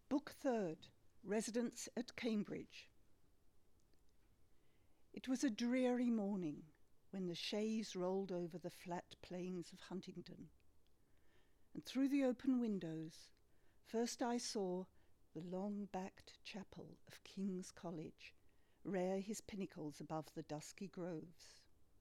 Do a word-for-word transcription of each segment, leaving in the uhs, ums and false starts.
Book third, Residence at Cambridge. It was a dreary morning when the chaise rolled over the flat plains of Huntingdon, and through the open windows first I saw the long-backed chapel of King's College rear his pinnacles above the dusky groves.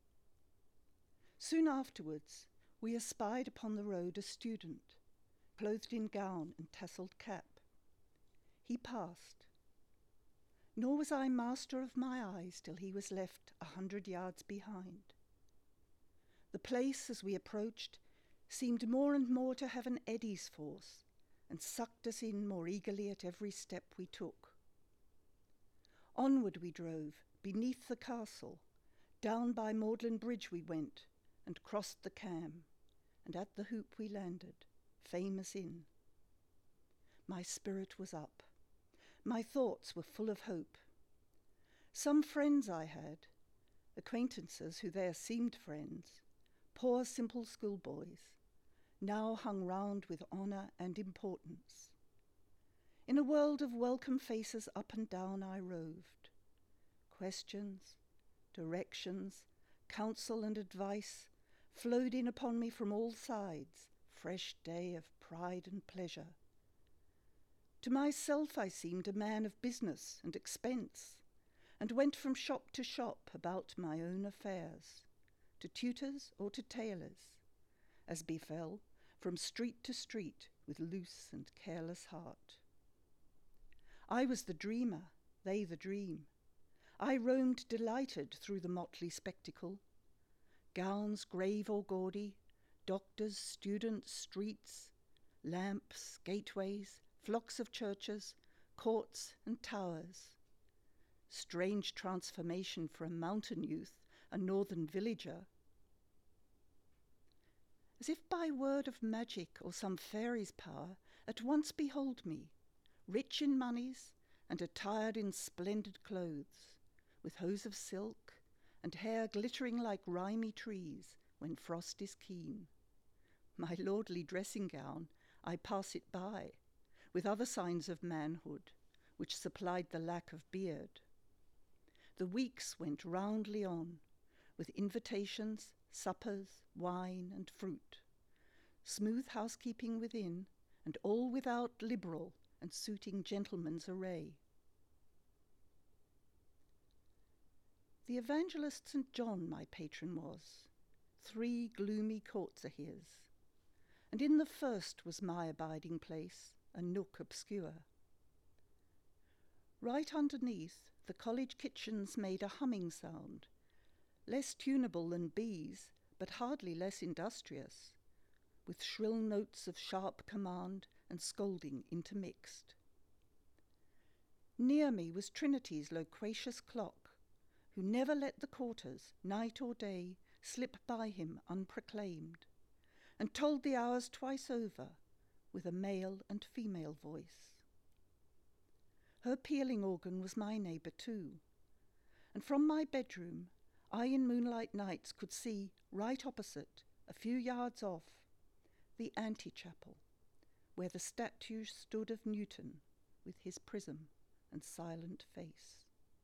Soon afterwards we espied upon the road a student, clothed in gown and tasselled cap. He passed, nor was I master of my eyes till he was left a hundred yards behind. The place, as we approached, seemed more and more to have an eddy's force, and sucked us in more eagerly at every step we took. Onward we drove, beneath the castle, down by Magdalen Bridge we went, and crossed the Cam, and at the Hoop we landed, famous inn. My spirit was up. My thoughts were full of hope. Some friends I had, acquaintances who there seemed friends, poor simple schoolboys, now hung round with honour and importance. In a world of welcome faces up and down I roved. Questions, directions, counsel and advice flowed in upon me from all sides, fresh day of pride and pleasure. To myself I seemed a man of business and expense, and went from shop to shop about my own affairs, to tutors or to tailors, as befell, from street to street with loose and careless heart. I was the dreamer, they the dream. I roamed delighted through the motley spectacle. Gowns grave or gaudy, doctors, students, streets, lamps, gateways, flocks of churches, courts and towers. Strange transformation for a mountain youth, a northern villager. As if by word of magic or some fairy's power, at once behold me, rich in moneys and attired in splendid clothes, with hose of silk and hair glittering like rimy trees when frost is keen. My lordly dressing gown, I pass it by, with other signs of manhood, which supplied the lack of beard. The weeks went roundly on, with invitations, suppers, wine and fruit, smooth housekeeping within, and all without liberal and suiting gentlemen's array. The evangelist Saint John my patron was. Three gloomy courts are his, and in the first was my abiding place, a nook obscure. Right underneath, the college kitchens made a humming sound, less tunable than bees, but hardly less industrious, with shrill notes of sharp command and scolding intermixed. Near me was Trinity's loquacious clock, who never let the quarters, night or day, slip by him unproclaimed, and told the hours twice over, with a male and female voice. Her pealing organ was my neighbour too, and from my bedroom I in moonlight nights could see, right opposite, a few yards off, the antechapel, where the statue stood of Newton with his prism and silent face.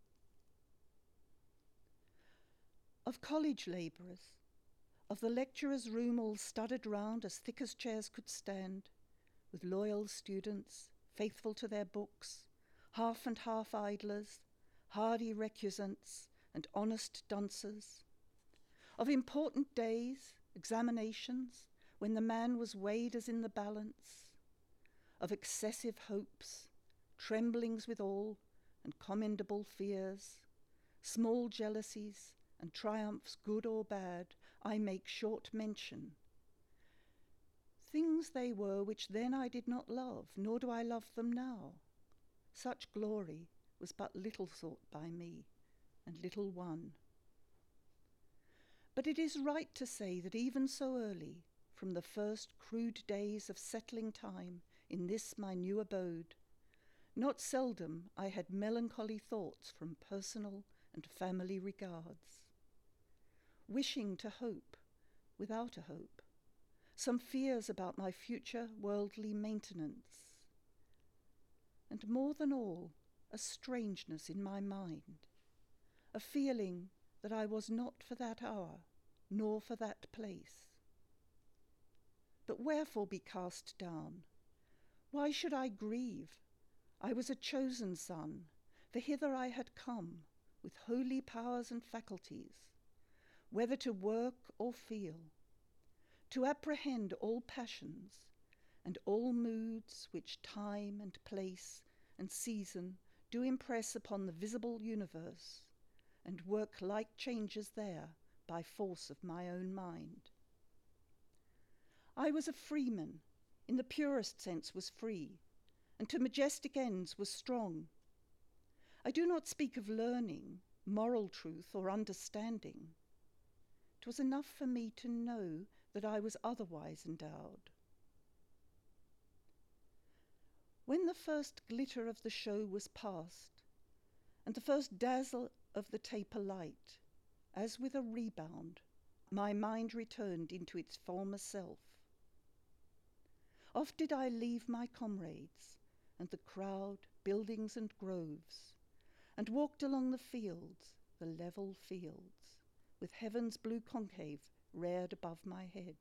Of college labourers, of the lecturer's room all studded round as thick as chairs could stand, with loyal students, faithful to their books, half and half idlers, hardy recusants, and honest dunces. Of important days, examinations, when the man was weighed as in the balance. Of excessive hopes, tremblings withal, and commendable fears, small jealousies, and triumphs good or bad, I make short mention. Things they were which then I did not love, nor do I love them now. Such glory was but little sought by me, and little won. But it is right to say that even so early, from the first crude days of settling time in this my new abode, not seldom I had melancholy thoughts from personal and family regards, wishing to hope without a hope, some fears about my future worldly maintenance. and more than all, a strangeness in my mind, a feeling that I was not for that hour, nor for that place. But wherefore be cast down? Why should I grieve? I was a chosen son, for hither I had come, with holy powers and faculties, whether to work or feel, to apprehend all passions, and all moods which time and place and season do impress upon the visible universe, and work like changes there by force of my own mind. I was a freeman, in the purest sense was free, and to majestic ends was strong. I do not speak of learning, moral truth, or understanding. 'Twas enough for me to know that I was otherwise endowed. When the first glitter of the show was past, and the first dazzle of the taper light, as with a rebound, my mind returned into its former self. Oft did I leave my comrades, and the crowd, buildings and groves, and walked along the fields, the level fields, with heaven's blue concave reared above my head.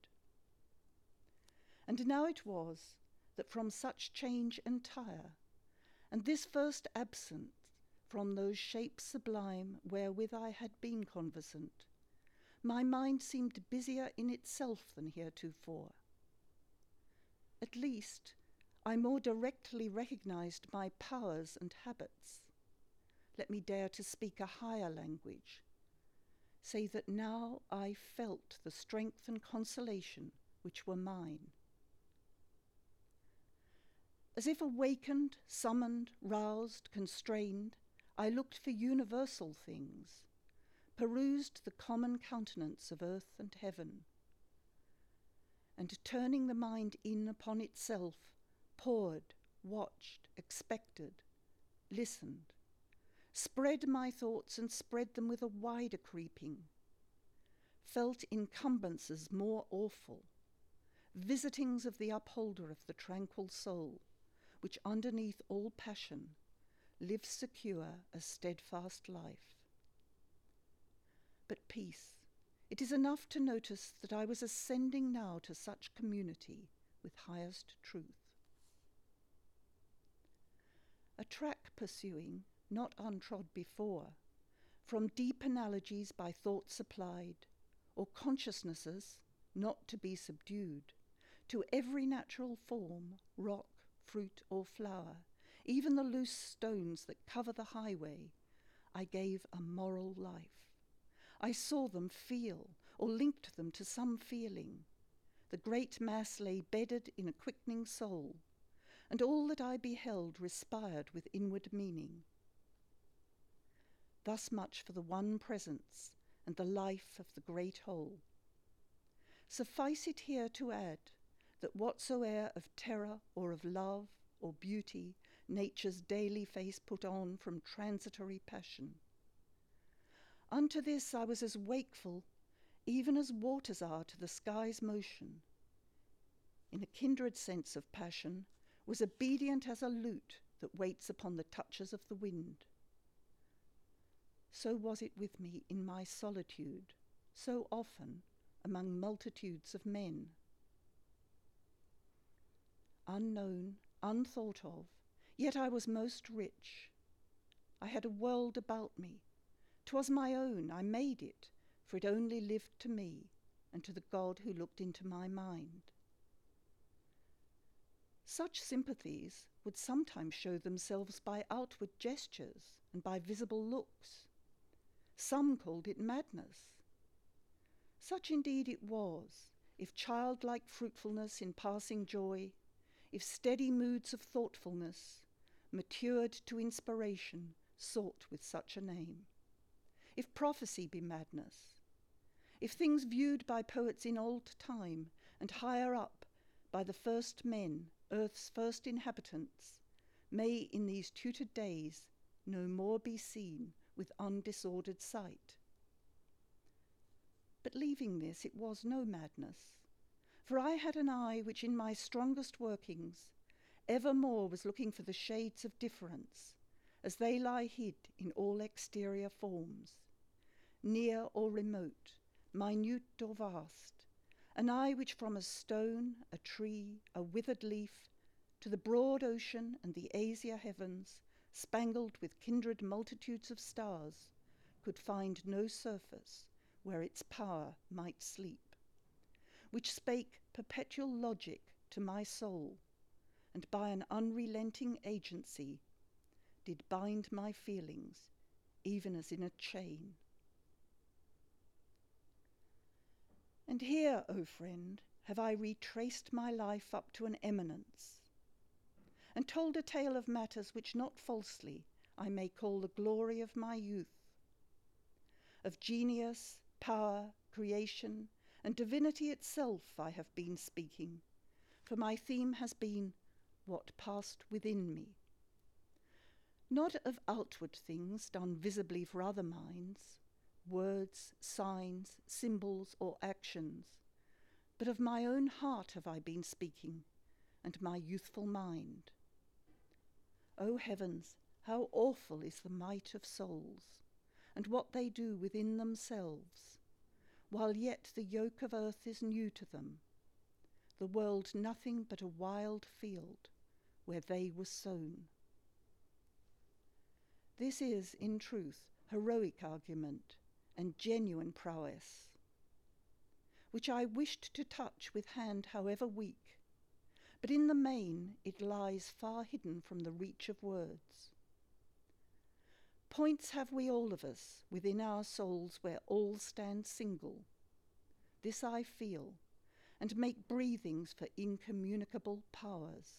And now it was that from such change entire, and this first absence from those shapes sublime wherewith I had been conversant, my mind seemed busier in itself than heretofore. At least, I more directly recognized my powers and habits. Let me dare to speak a higher language. Say that now I felt the strength and consolation which were mine. As if awakened, summoned, roused, constrained, I looked for universal things, perused the common countenance of earth and heaven, and turning the mind in upon itself, poured, watched, expected, listened, spread my thoughts and spread them with a wider creeping, felt incumbences more awful, visitings of the upholder of the tranquil soul, which underneath all passion lives secure a steadfast life. But peace, it is enough to notice that I was ascending now to such community with highest truth. A track pursuing, not untrod before, from deep analogies by thought supplied, or consciousnesses not to be subdued, to every natural form, rock, fruit or flower, even the loose stones that cover the highway, I gave a moral life. I saw them feel, or linked them to some feeling. The great mass lay bedded in a quickening soul, and all that I beheld respired with inward meaning. Thus much for the one presence and the life of the great whole. Suffice it here to add that whatsoe'er of terror or of love or beauty nature's daily face put on from transitory passion, unto this I was as wakeful even as waters are to the sky's motion. In a kindred sense of passion, was obedient as a lute that waits upon the touches of the wind. So was it with me in my solitude, so often among multitudes of men. Unknown, unthought of, yet I was most rich. I had a world about me. 'Twas my own, I made it, for it only lived to me and to the God who looked into my mind. Such sympathies would sometimes show themselves by outward gestures and by visible looks. Some called it madness. Such indeed it was, if childlike fruitfulness in passing joy, if steady moods of thoughtfulness, matured to inspiration, sought with such a name. If prophecy be madness, if things viewed by poets in old time and higher up by the first men, earth's first inhabitants, may in these tutored days no more be seen with undisordered sight. But leaving this, it was no madness, for I had an eye which in my strongest workings evermore was looking for the shades of difference, as they lie hid in all exterior forms, near or remote, minute or vast, an eye which from a stone, a tree, a withered leaf, to the broad ocean and the azure heavens, spangled with kindred multitudes of stars, could find no surface where its power might sleep, which spake perpetual logic to my soul, and by an unrelenting agency did bind my feelings, even as in a chain. And here, O friend, have I retraced my life up to an eminence, and told a tale of matters which not falsely I may call the glory of my youth. Of genius, power, creation, and divinity itself I have been speaking, for my theme has been what passed within me. Not of outward things done visibly for other minds, words, signs, symbols, or actions, but of my own heart have I been speaking, and my youthful mind. O heavens, how awful is the might of souls, and what they do within themselves, while yet the yoke of earth is new to them, the world nothing but a wild field where they were sown. This is, in truth, heroic argument and genuine prowess, which I wished to touch with hand however weak, but in the main it lies far hidden from the reach of words. Points have we all of us within our souls where all stand single. This I feel, and make breathings for incommunicable powers.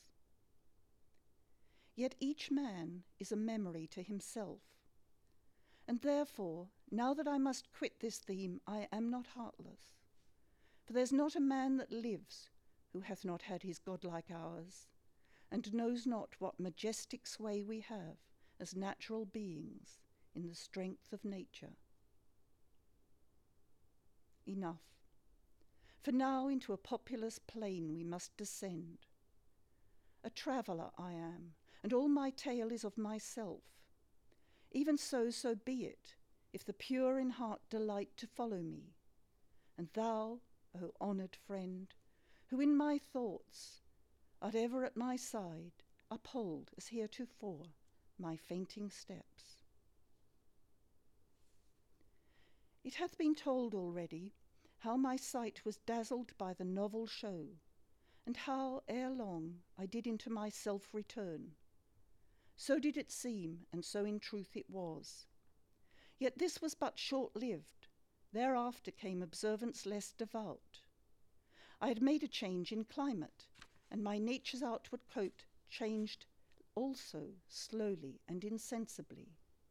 Yet each man is a memory to himself, and therefore, now that I must quit this theme, I am not heartless. For there's not a man that lives who hath not had his godlike hours, and knows not what majestic sway we have as natural beings in the strength of nature. Enough. For now into a populous plain we must descend. A traveller I am, and all my tale is of myself. Even so, so be it, if the pure in heart delight to follow me. And thou, O honoured friend, who in my thoughts art ever at my side, uphold, as heretofore, my fainting steps. It hath been told already how my sight was dazzled by the novel show, and how ere long I did into myself return. So did it seem, and so in truth it was. Yet this was but short-lived. Thereafter came observance less devout. I had made a change in climate, and my nature's outward coat changed also slowly and insensibly.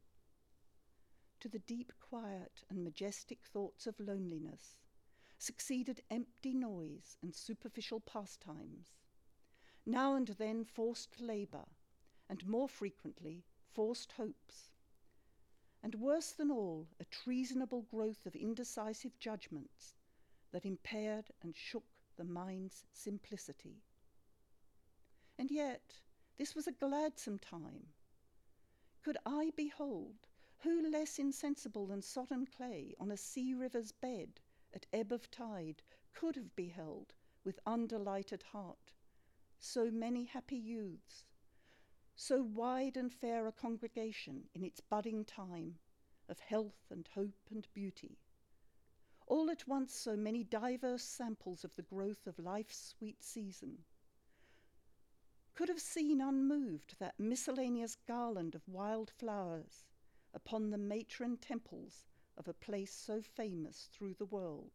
To the deep quiet and majestic thoughts of loneliness succeeded empty noise and superficial pastimes, now and then forced labour, and more frequently forced hopes, and worse than all, a treasonable growth of indecisive judgments that impaired and shook the mind's simplicity. And yet this was a gladsome time. Could I behold, who less insensible than sodden clay on a sea river's bed at ebb of tide could have beheld with undelighted heart so many happy youths, so wide and fair a congregation in its budding time of health and hope and beauty, all at once so many diverse samples of the growth of life's sweet season, could have seen unmoved that miscellaneous garland of wild flowers upon the matron temples of a place so famous through the world.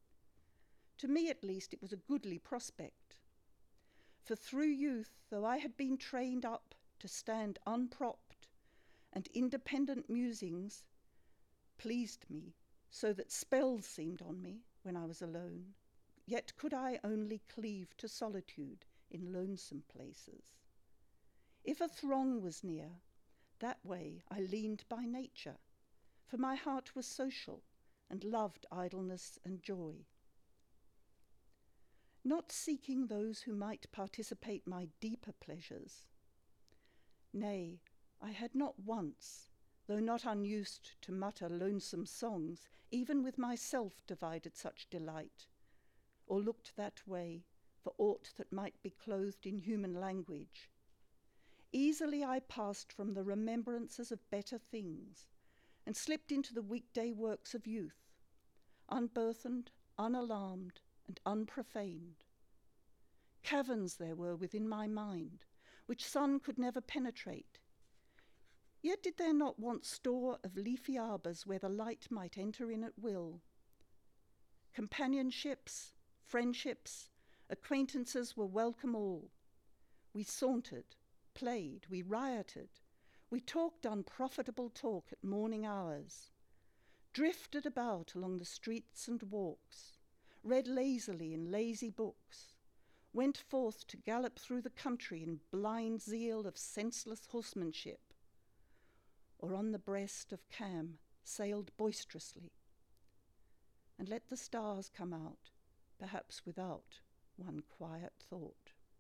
To me at least it was a goodly prospect, for through youth, though I had been trained up to stand unpropped, and independent musings pleased me, so that spells seemed on me when I was alone, yet could I only cleave to solitude in lonesome places. If a throng was near, that way I leaned by nature, for my heart was social and loved idleness and joy. not seeking those who might participate my deeper pleasures. Nay, I had not once, though not unused to mutter lonesome songs, even with myself divided such delight, or looked that way for aught that might be clothed in human language. Easily I passed from the remembrances of better things, and slipped into the weekday works of youth, unburthened, unalarmed, and unprofaned. Caverns there were within my mind, which sun could never penetrate. Yet did there not want store of leafy arbours where the light might enter in at will. Companionships, friendships, acquaintances were welcome all. We sauntered, played, we rioted, we talked unprofitable talk at morning hours, drifted about along the streets and walks, read lazily in lazy books, went forth to gallop through the country in blind zeal of senseless horsemanship, or on the breast of Cam sailed boisterously, and let the stars come out, perhaps without one quiet thought.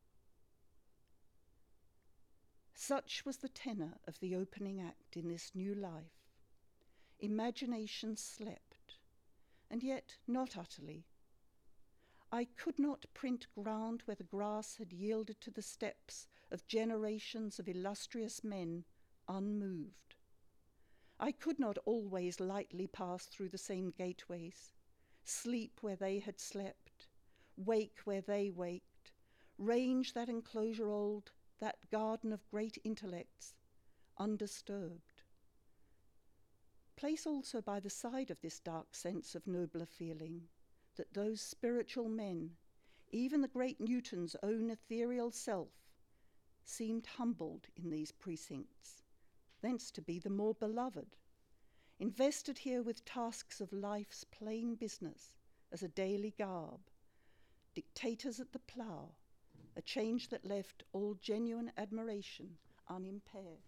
Such was the tenor of the opening act in this new life. Imagination slept, and yet not utterly. I could not print ground where the grass had yielded to the steps of generations of illustrious men unmoved. I could not always lightly pass through the same gateways, sleep where they had slept, wake where they waked, range that enclosure old, that garden of great intellects, undisturbed. Place also by the side of this dark sense of nobler feeling, that those spiritual men, even the great Newton's own ethereal self, seemed humbled in these precincts, thence to be the more beloved, invested here with tasks of life's plain business as a daily garb, dictators at the plough, a change that left all genuine admiration unimpaired.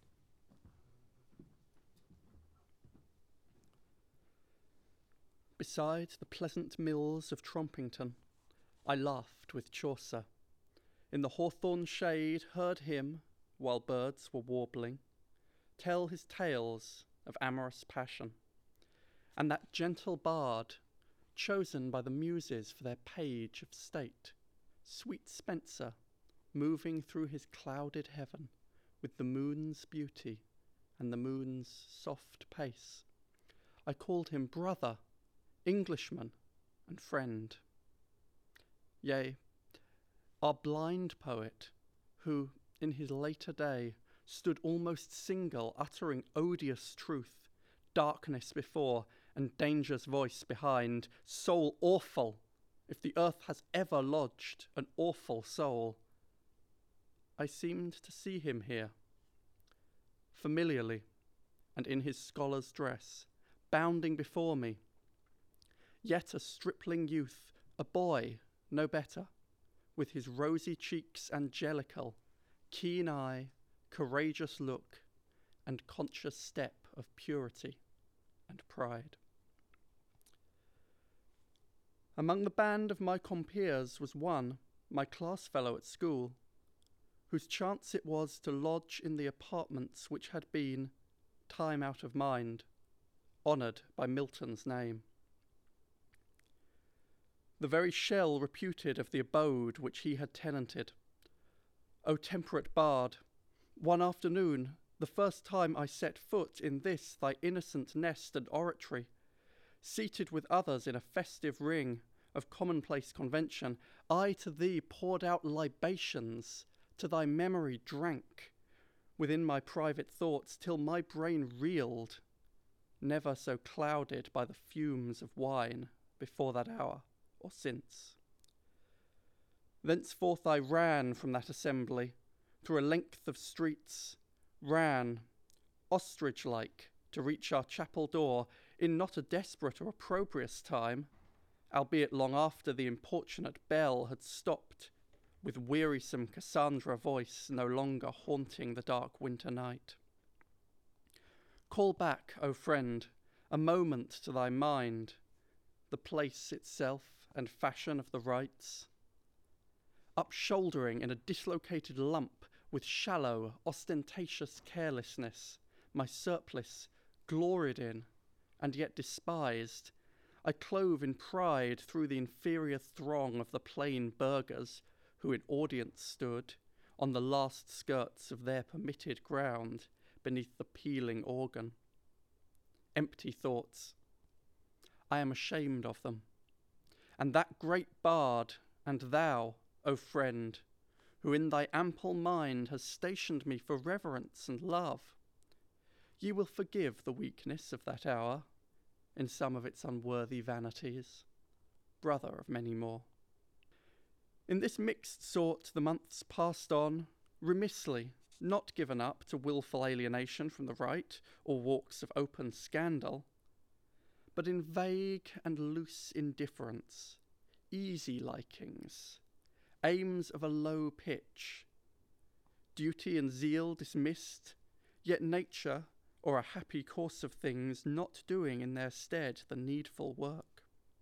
Beside the pleasant mills of Trompington, I laughed with Chaucer. In the hawthorn shade heard him, while birds were warbling, tell his tales of amorous passion. And that gentle bard, chosen by the muses for their page of state, sweet Spenser, moving through his clouded heaven with the moon's beauty and the moon's soft pace. I called him brother, Englishman, and friend. Yea, our blind poet, who in his later day stood almost single, uttering odious truth, darkness before and danger's voice behind, soul awful, if the earth has ever lodged an awful soul. I seemed to see him here, familiarly, and in his scholar's dress, bounding before me, yet a stripling youth, a boy, no better, with his rosy cheeks angelical, keen eye, courageous look, and conscious step of purity and pride. Among the band of my compeers was one, my class fellow at school, whose chance it was to lodge in the apartments which had been, time out of mind, honoured by Milton's name. The very shell reputed of the abode which he had tenanted. O temperate bard, one afternoon, the first time I set foot in this thy innocent nest and oratory, seated with others in a festive ring of commonplace convention, I to thee poured out libations, to thy memory drank, within my private thoughts, till my brain reeled, never so clouded by the fumes of wine before that hour or since. Thenceforth I ran from that assembly, through a length of streets, ran, ostrich-like, to reach our chapel door, in not a desperate or opprobrious time, albeit long after the importunate bell had stopped, with wearisome Cassandra voice no longer haunting the dark winter night. Call back, O friend, a moment to thy mind, the place itself and fashion of the rites. up-shouldering in a dislocated lump with shallow, ostentatious carelessness, my surplice gloried in, and yet despised, I clove in pride through the inferior throng of the plain burghers who in audience stood on the last skirts of their permitted ground beneath the pealing organ. Empty thoughts. I am ashamed of them. And that great bard, and thou, O friend, who in thy ample mind has stationed me for reverence and love, ye will forgive the weakness of that hour in some of its unworthy vanities, brother of many more. In this mixed sort the months passed on, remissly, not given up to wilful alienation from the right or walks of open scandal, but in vague and loose indifference, easy likings, aims of a low pitch, duty and zeal dismissed, yet nature, or a happy course of things, not doing in their stead the needful work.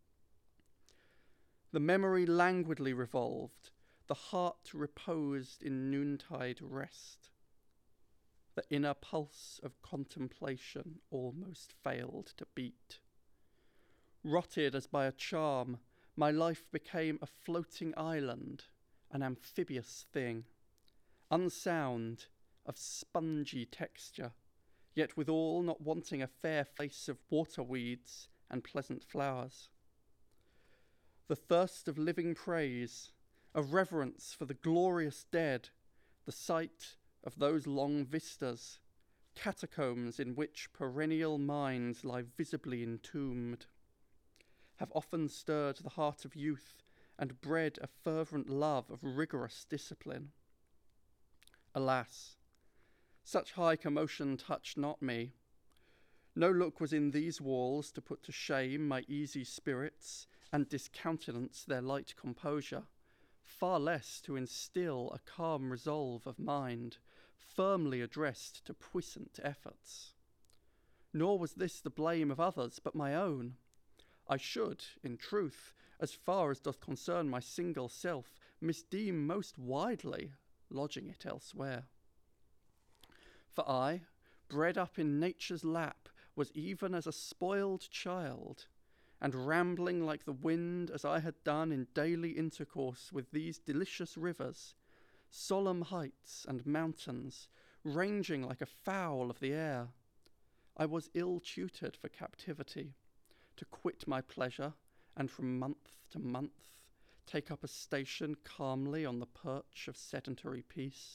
The memory languidly revolved, the heart reposed in noontide rest. The inner pulse of contemplation almost failed to beat. Rotted as by a charm, my life became a floating island, an amphibious thing, unsound, of spongy texture, yet withal not wanting a fair face of water weeds and pleasant flowers. The thirst of living praise, of reverence for the glorious dead, the sight of those long vistas, catacombs in which perennial minds lie visibly entombed, have often stirred the heart of youth and bred a fervent love of rigorous discipline. Alas, such high commotion touched not me. No look was in these walls to put to shame my easy spirits and discountenance their light composure, far less to instil a calm resolve of mind, firmly addressed to puissant efforts. Nor was this the blame of others but my own. I should, in truth, as far as doth concern my single self, misdeem most widely lodging it elsewhere. For I, bred up in nature's lap, was even as a spoiled child, and rambling like the wind as I had done in daily intercourse with these delicious rivers, solemn heights and mountains, ranging like a fowl of the air, I was ill-tutored for captivity, to quit my pleasure, and from month to month take up a station calmly on the perch of sedentary peace.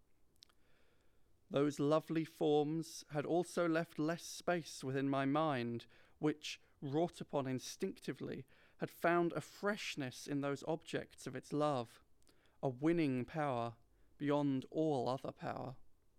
Those lovely forms had also left less space within my mind, which, wrought upon instinctively, had found a freshness in those objects of its love, a winning power beyond all other power.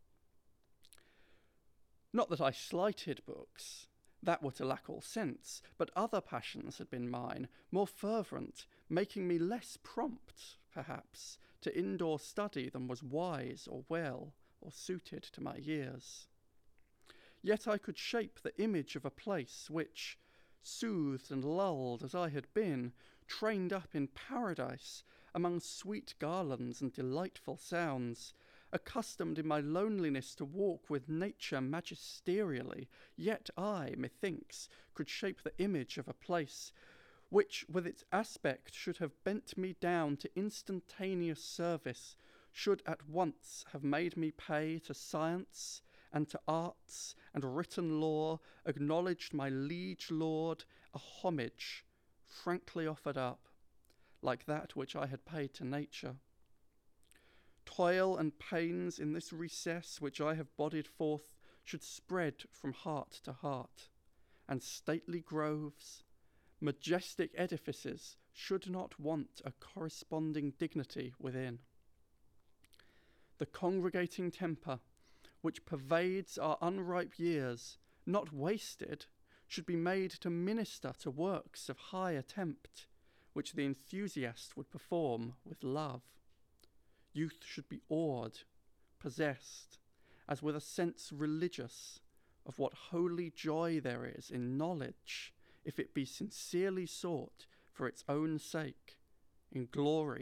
Not that I slighted books, that were to lack all sense, but other passions had been mine, more fervent, making me less prompt, perhaps, to indoor study than was wise or well, or suited to my years. Yet I could shape the image of a place which, soothed and lulled as I had been, trained up in paradise among sweet garlands and delightful sounds, accustomed in my loneliness to walk with nature magisterially, yet I, methinks, could shape the image of a place which, with its aspect, should have bent me down to instantaneous service, should at once have made me pay to science and to arts and written law, acknowledged my liege lord, a homage frankly offered up, like that which I had paid to nature. Toil and pains in this recess which I have bodied forth should spread from heart to heart, and stately groves, majestic edifices should not want a corresponding dignity within. The congregating temper, which pervades our unripe years, not wasted, should be made to minister to works of high attempt, which the enthusiast would perform with love. Youth should be awed, possessed, as with a sense religious, of what holy joy there is in knowledge, if it be sincerely sought for its own sake, in glory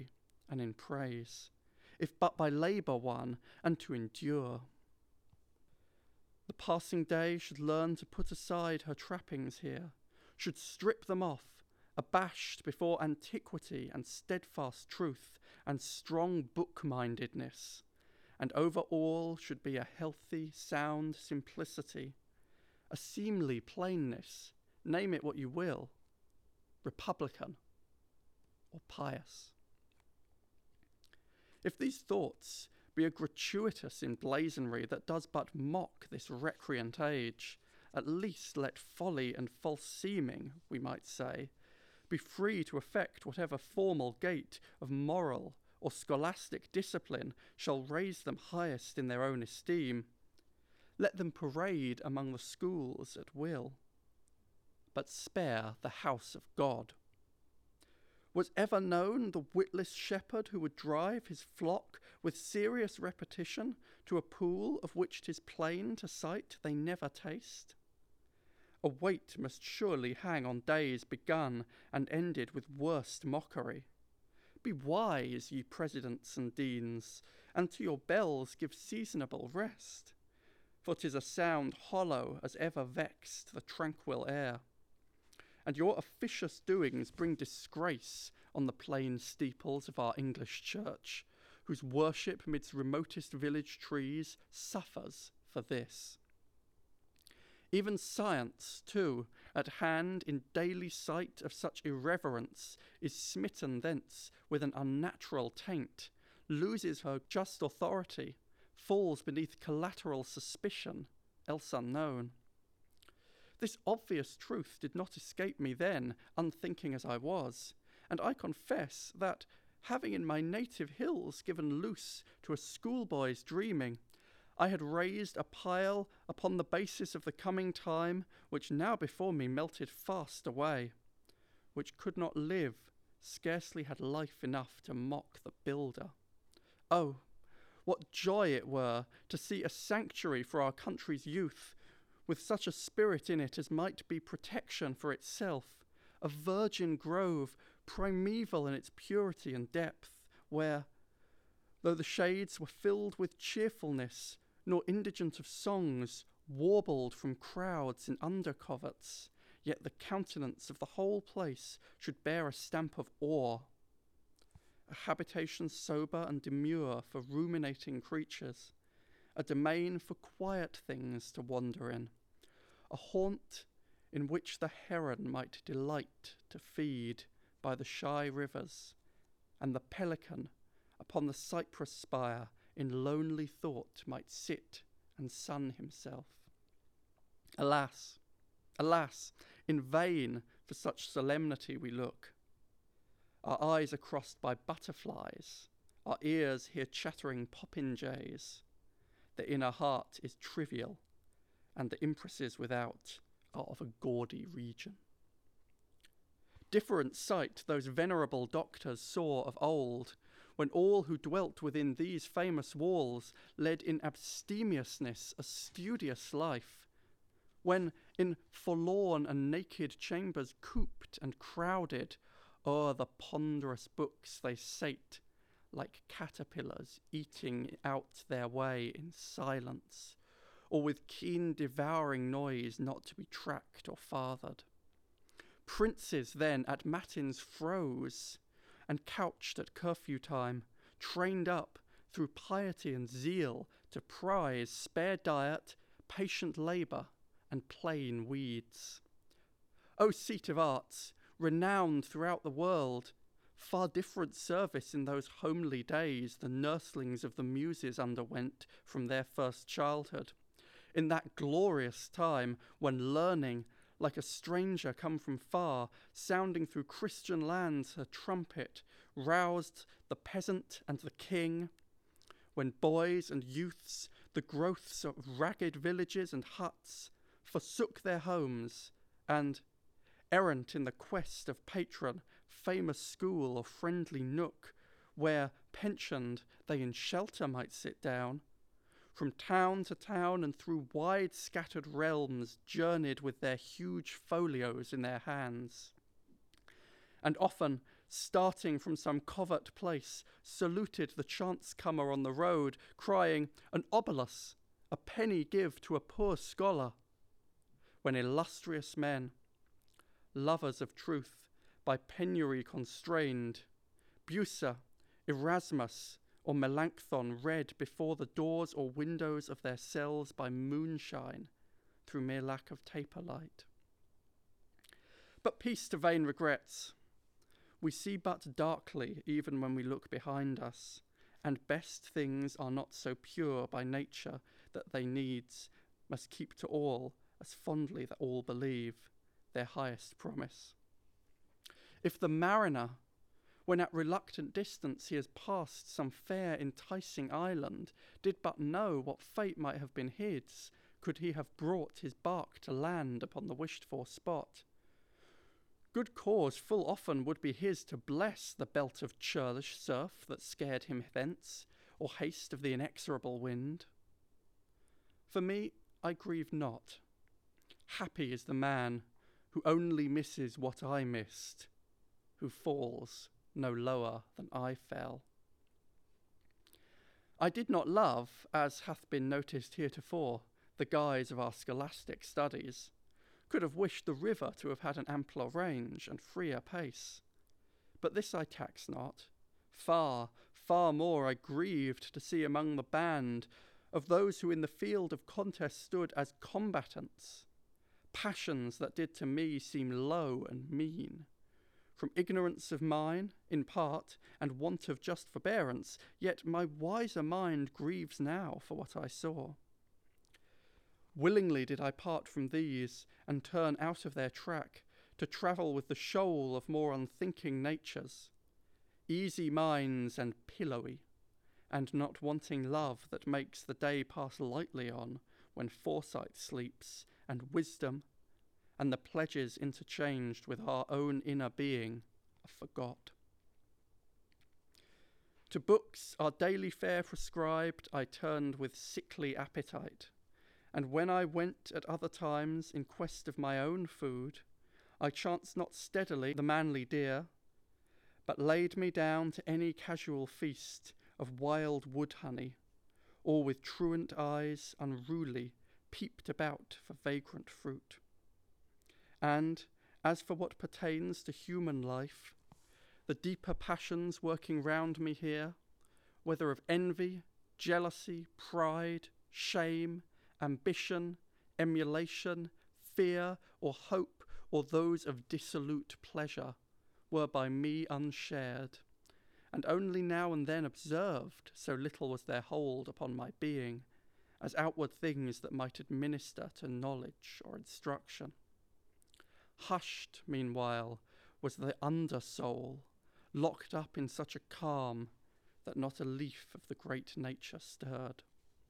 and in praise, if but by labour won, and to endure. The passing day should learn to put aside her trappings here, should strip them off, abashed before antiquity and steadfast truth and strong book-mindedness, and over all should be a healthy, sound simplicity, a seemly plainness, name it what you will, republican or pious. If these thoughts be a gratuitous emblazonry that does but mock this recreant age, at least let folly and false seeming, we might say, be free to effect whatever formal gait of moral or scholastic discipline shall raise them highest in their own esteem. Let them parade among the schools at will, but spare the house of God. Was ever known the witless shepherd who would drive his flock with serious repetition to a pool of which 'tis plain to sight they never taste? A weight must surely hang on days begun and ended with worst mockery. Be wise, ye presidents and deans, and to your bells give seasonable rest, for 'tis a sound hollow as ever vexed the tranquil air. And your officious doings bring disgrace on the plain steeples of our English church, whose worship midst remotest village trees suffers for this. Even science, too, at hand in daily sight of such irreverence, is smitten thence with an unnatural taint, loses her just authority, falls beneath collateral suspicion, else unknown. This obvious truth did not escape me then, unthinking as I was, and I confess that, having in my native hills given loose to a schoolboy's dreaming, I had raised a pile upon the basis of the coming time, which now before me melted fast away, which could not live, scarcely had life enough to mock the builder. Oh, what joy it were to see a sanctuary for our country's youth, with such a spirit in it as might be protection for itself, a virgin grove, primeval in its purity and depth, where, though the shades were filled with cheerfulness, nor indigent of songs, warbled from crowds in under coverts, yet the countenance of the whole place should bear a stamp of awe. A habitation sober and demure for ruminating creatures, a domain for quiet things to wander in, a haunt in which the heron might delight to feed by the shy rivers, and the pelican upon the cypress spire in lonely thought might sit and sun himself. Alas, alas, in vain for such solemnity we look. Our eyes are crossed by butterflies, our ears hear chattering popinjays. The inner heart is trivial, and the impresses without are of a gaudy region. Different sight those venerable doctors saw of old, when all who dwelt within these famous walls led in abstemiousness a studious life, when in forlorn and naked chambers cooped and crowded o'er the ponderous books they sate, like caterpillars eating out their way in silence, or with keen devouring noise not to be tracked or fathered. Princes then at matins froze, and couched at curfew time, trained up through piety and zeal to prize spare diet, patient labour, and plain weeds. O seat of arts, renowned throughout the world, far different service in those homely days the nurslings of the Muses underwent from their first childhood, in that glorious time when learning, like a stranger come from far, sounding through Christian lands her trumpet, roused the peasant and the king, when boys and youths, the growths of ragged villages and huts, forsook their homes, and, errant in the quest of patron, famous school or friendly nook, where, pensioned, they in shelter might sit down, from town to town and through wide scattered realms journeyed with their huge folios in their hands. And often starting from some covert place, saluted the chance-comer on the road, crying, "An obolus, a penny give to a poor scholar," when illustrious men, lovers of truth, by penury constrained, Bucer, Erasmus, or Melanchthon read before the doors or windows of their cells by moonshine through mere lack of taper light. But peace to vain regrets. We see but darkly even when we look behind us, and best things are not so pure by nature that they needs must keep to all as fondly that all believe their highest promise. If the mariner, when at reluctant distance he has passed some fair enticing island, did but know what fate might have been his, could he have brought his bark to land upon the wished-for spot, good cause full often would be his to bless the belt of churlish surf that scared him thence, or haste of the inexorable wind. For me, I grieve not. Happy is the man who only misses what I missed, who falls no lower than I fell. I did not love, as hath been noticed heretofore, the guise of our scholastic studies, could have wished the river to have had an ampler range and freer pace. But this I tax not. Far, far more I grieved to see among the band of those who in the field of contest stood as combatants, passions that did to me seem low and mean. From ignorance of mine, in part, and want of just forbearance, yet my wiser mind grieves now for what I saw. Willingly did I part from these, and turn out of their track, to travel with the shoal of more unthinking natures, easy minds and pillowy, and not wanting love that makes the day pass lightly on, when foresight sleeps, and wisdom, and the pledges interchanged with our own inner being are forgot. To books, our daily fare prescribed, I turned with sickly appetite, and when I went at other times in quest of my own food, I chanced not steadily the manly deer, but laid me down to any casual feast of wild wood honey, or with truant eyes unruly peeped about for vagrant fruit. And, as for what pertains to human life, the deeper passions working round me here, whether of envy, jealousy, pride, shame, ambition, emulation, fear, or hope, or those of dissolute pleasure, were by me unshared, and only now and then observed, so little was their hold upon my being, as outward things that might administer to knowledge or instruction. Hushed, meanwhile, was the under soul, locked up in such a calm that not a leaf of the great nature stirred.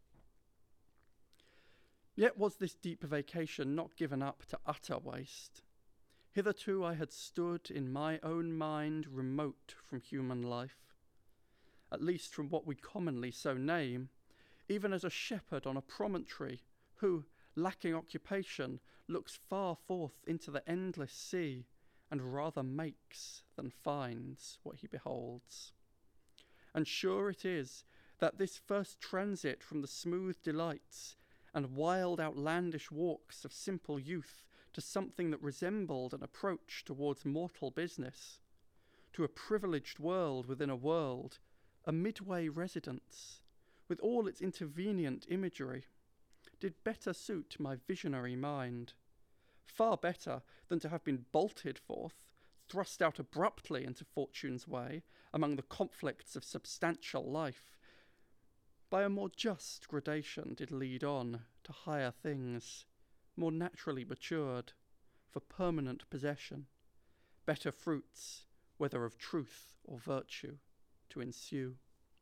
Yet was this deep vacation not given up to utter waste. Hitherto I had stood in my own mind remote from human life, at least from what we commonly so name, even as a shepherd on a promontory who, lacking occupation, looks far forth into the endless sea and rather makes than finds what he beholds. And sure it is that this first transit from the smooth delights and wild outlandish walks of simple youth to something that resembled an approach towards mortal business, to a privileged world within a world, a midway residence, with all its intervenient imagery, did better suit my visionary mind, far better than to have been bolted forth, thrust out abruptly into fortune's way, among the conflicts of substantial life, by a more just gradation did lead on to higher things, more naturally matured, for permanent possession, better fruits, whether of truth or virtue, to ensue.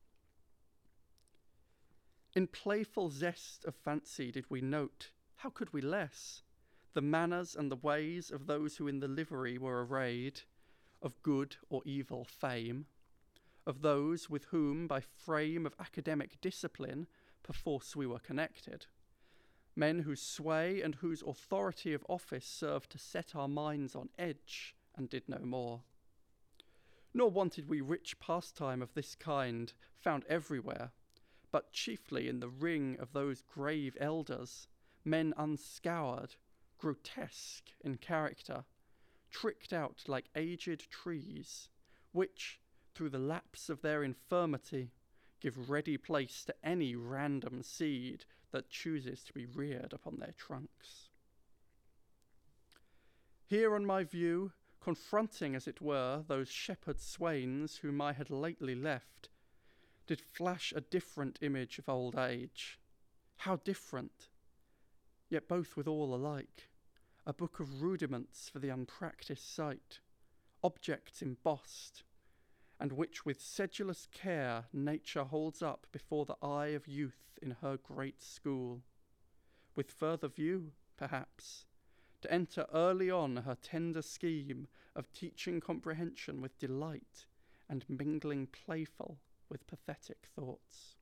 In playful zest of fancy did we note, how could we less, the manners and the ways of those who in the livery were arrayed, of good or evil fame, of those with whom by frame of academic discipline perforce we were connected, men whose sway and whose authority of office served to set our minds on edge and did no more. Nor wanted we rich pastime of this kind, found everywhere, but chiefly in the ring of those grave elders, men unscoured, grotesque in character, tricked out like aged trees, which, through the lapse of their infirmity, give ready place to any random seed that chooses to be reared upon their trunks. Here on my view, confronting as it were those shepherd swains whom I had lately left, did flash a different image of old age. How different, yet both withal alike, a book of rudiments for the unpractised sight, objects embossed, and which with sedulous care nature holds up before the eye of youth in her great school, with further view, perhaps, to enter early on her tender scheme of teaching comprehension with delight and mingling playful with pathetic thoughts.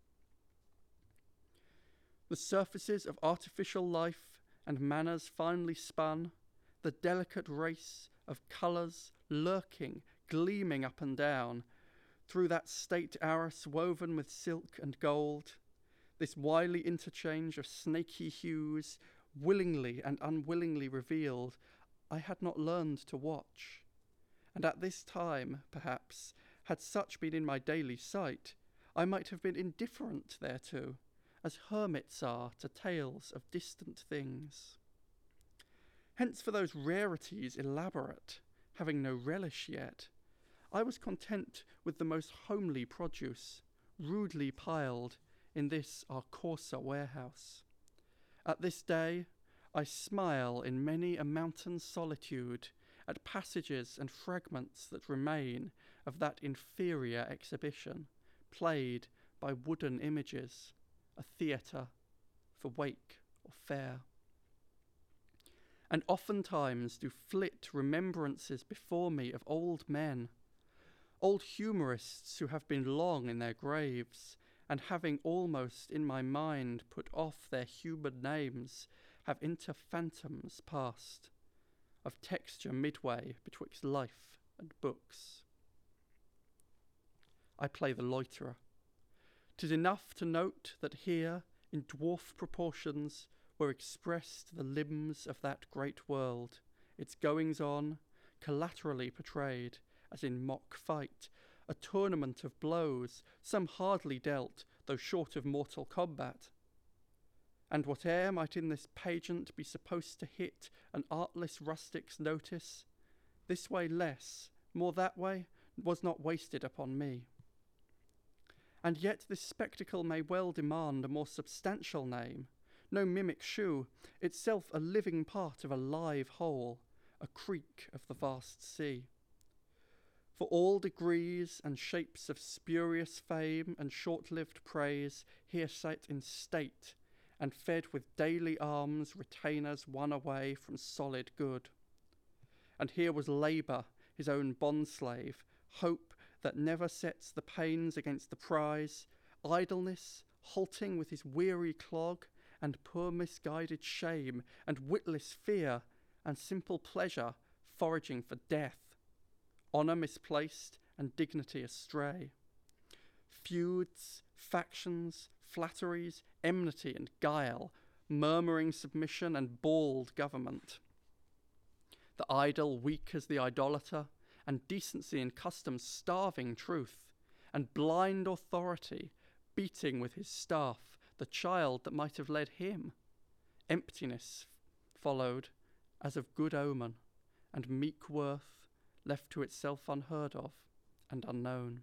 The surfaces of artificial life and manners finely spun, the delicate race of colours lurking, gleaming up and down, through that state arras woven with silk and gold, this wily interchange of snaky hues, willingly and unwillingly revealed, I had not learned to watch. And at this time, perhaps, had such been in my daily sight, I might have been indifferent thereto, as hermits are to tales of distant things. Hence for those rarities elaborate, having no relish yet, I was content with the most homely produce, rudely piled in this our coarser warehouse. At this day, I smile in many a mountain solitude at passages and fragments that remain of that inferior exhibition, played by wooden images, a theatre for wake or fair. And oftentimes do flit remembrances before me of old men, old humorists who have been long in their graves, and having almost in my mind put off their human names, have into phantoms passed, of texture midway betwixt life and books. I play the loiterer. 'Tis enough to note that here, in dwarf proportions, were expressed the limbs of that great world, its goings-on, collaterally portrayed, as in mock fight, a tournament of blows, some hardly dealt, though short of mortal combat. And whate'er might in this pageant be supposed to hit an artless rustic's notice, this way less, more that way, was not wasted upon me. And yet this spectacle may well demand a more substantial name, no mimic shoe, itself a living part of a live whole, a creek of the vast sea. For all degrees and shapes of spurious fame and short-lived praise here sate in state, and fed with daily alms retainers won away from solid good. And here was labour, his own bondslave, hope that never sets the pains against the prize, idleness, halting with his weary clog, and poor misguided shame, and witless fear, and simple pleasure, foraging for death, honour misplaced, and dignity astray. Feuds, factions, flatteries, enmity and guile, murmuring submission and bald government. The idle weak as the idolater, and decency and custom starving truth, and blind authority beating with his staff the child that might have led him. Emptiness followed as of good omen, and meek worth left to itself unheard of and unknown.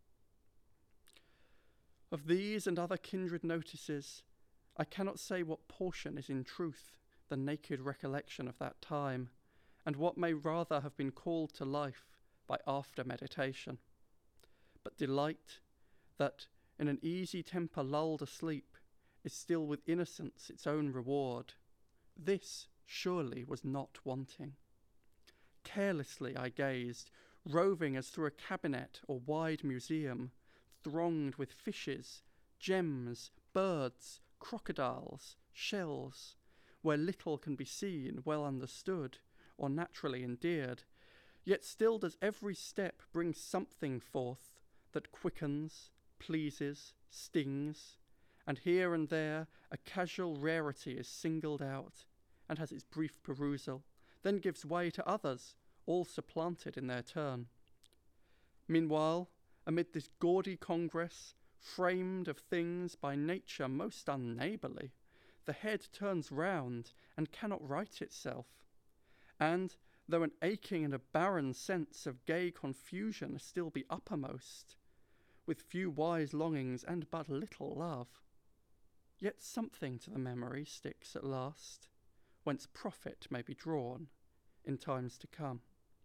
Of these and other kindred notices, I cannot say what portion is in truth the naked recollection of that time, and what may rather have been called to life by after meditation. But delight, that in an easy temper lulled asleep, is still with innocence its own reward, this surely was not wanting. Carelessly I gazed, roving as through a cabinet or wide museum, thronged with fishes, gems, birds, crocodiles, shells, where little can be seen, well understood, or naturally endeared, Yet still does every step bring something forth that quickens, pleases, stings, and here and there a casual rarity is singled out and has its brief perusal, then gives way to others, all supplanted in their turn. Meanwhile, amid this gaudy congress, framed of things by nature most unneighbourly, the head turns round and cannot right itself, and, though an aching and a barren sense of gay confusion still be uppermost, with few wise longings and but little love, yet something to the memory sticks at last, whence profit may be drawn in times to come.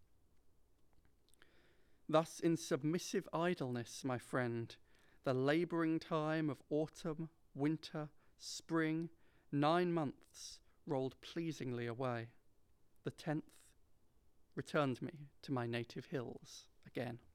Thus in submissive idleness, my friend, the labouring time of autumn, winter, spring, nine months rolled pleasingly away. The tenth returned me to my native hills again.